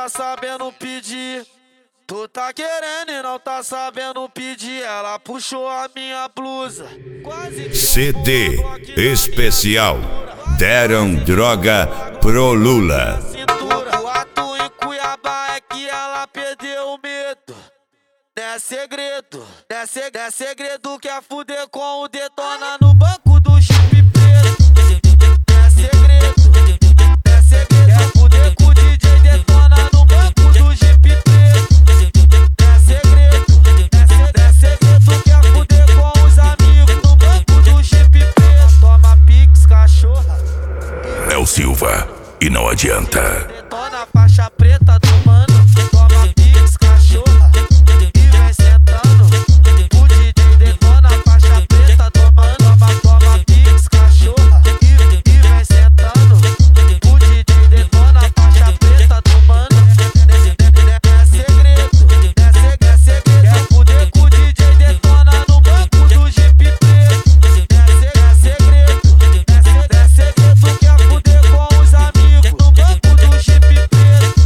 tá sabendo pedir. Tu tá querendo e não tá sabendo pedir. Ela puxou a minha blusa. CD especial. Deram droga pro Lula. O ato em Cuiabá é que ela perdeu o medo. Não é segredo, é segredo que é fuder com o Detona no banco do Jeep preto. Não é segredo, é fuder com o DJ Detona no banco do Jeep preto. Não é segredo que é fuder com os amigos no banco do Jeep preto. Toma pix, cachorra. Léo Silva, e não adianta. Detona faixa preta do mano. Toma pix, cachorra. E vem sentando. O DJ detona faixa preta do mano. Toma pix, cachorra. E vem sentando. O DJ detona faixa preta do mano. É segredo, é segredo. Fuder com o DJ detona no banco do Jeep preto. É segredo, é segredo que é fuder com os amigos no banco do Jeep preto.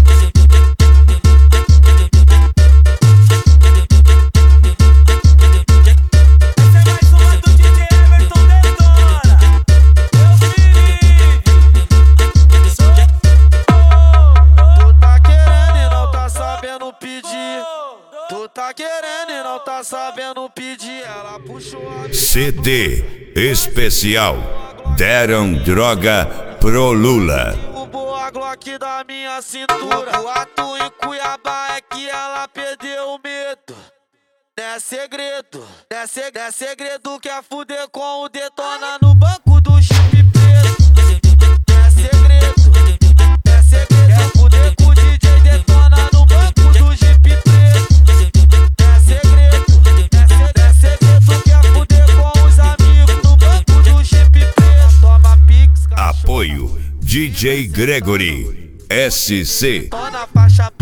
Tu tá querendo e não tá sabendo pedir. Ela puxou a CD especial. Deram droga pro Lula. derrubou a Glock da minha cintura. O ato em Cuiabá é que ela perdeu o medo. Não é segredo, é segredo que é fuder com o Detona no banco do Jeep preto. Não é segredo, é fuder com o DJ Detona no banco do Jeep preto. Não é segredo que é fuder com os amigos no banco do Jeep preto. Toma pix, cachorro. Apoio DJ Gregory SC. Detona faixa